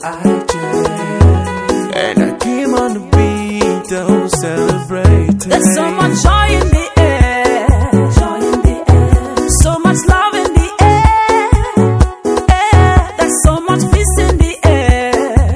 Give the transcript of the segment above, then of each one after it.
IJ, and I came on the beat, oh, celebrating. There's so much joy in the air, so much love in the air. There's so much peace in the air,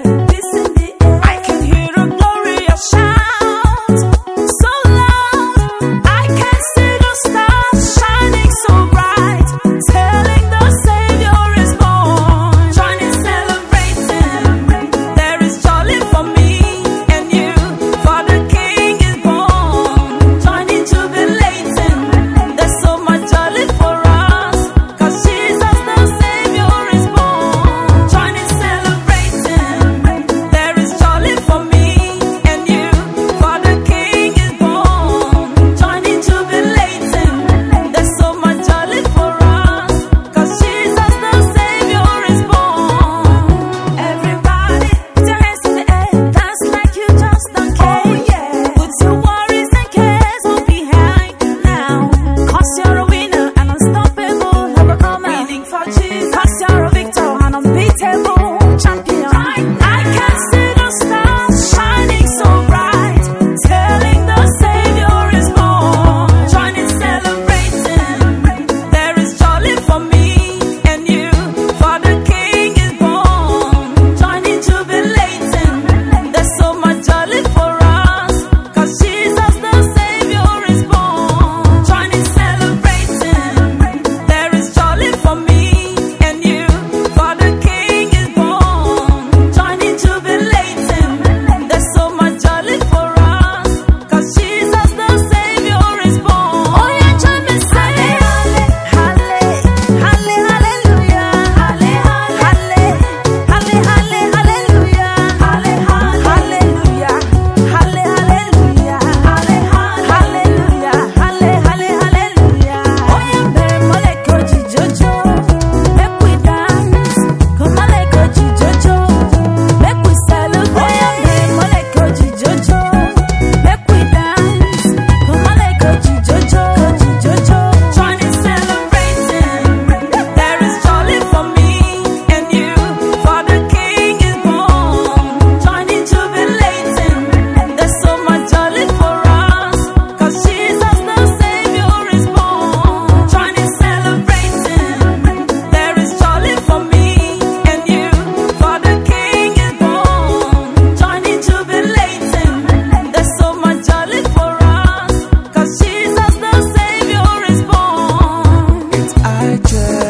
I can hear a glorious shout, so loud. I can see the stars shining so bright, telling the Savior is born. Join in celebrating, there is jolly for me and you, for the King is born. Join in jubilating, there's so much jolly for us, 'cause Jesus the Savior is born. Join in celebrating, there is jolly for me and you, for the King is born. Join in jubilating, there's so much jolly for us, 'cause Jesus the Savior is born. Everybody, put your hands in the air, dance like you just don't care. Put your worries and cares all behind now, 'cause you're a winner and unstoppable, overcomer. Winning for Jesus, 'cause you're a victor and unbeatable champion. I can see the stars shining so bright, telling the Savior is born. Join in celebrating, there is jolly for me and you, for the King is born. Join in jubilating, there's so much jolly for us, 'cause Jesus the Savior is born. Join in celebrating, there is jolly for me and you, for the King is born. Join in jubilating, there's so much jolly for us, 'cause Jesus the Savior is born. Oh yeah, join me say halle, halle, halle, hallelujah, halle, halle, halle, halle, hallelujah, halle, hallelujah, halle, hallelujah, halle, hallelujah, halle, halle, hallelujah. Oh yeah, bere moleko jijojo, make we dance. Come on, leko jijojo, make we celebrate. Oh yeah, bere moleko jijojo, make we dance. Come on, leko jijojo, jijojo. Join in celebrating, there is jolly for me and you, for the King is born. Join in jubilating, there's so much jolly for us, 'cause Jesus the Savior is born. Join in celebrating, there is jolly for me and you, for the King is born. Join in jubilating, there's so much jolly for us, 'cause Jesus the Savior is born. It's IJ,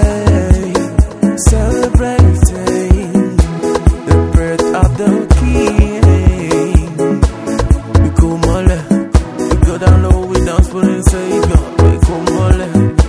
celebrating the birth of the King. We come on, we go down low, we dance for the Savior. We come on,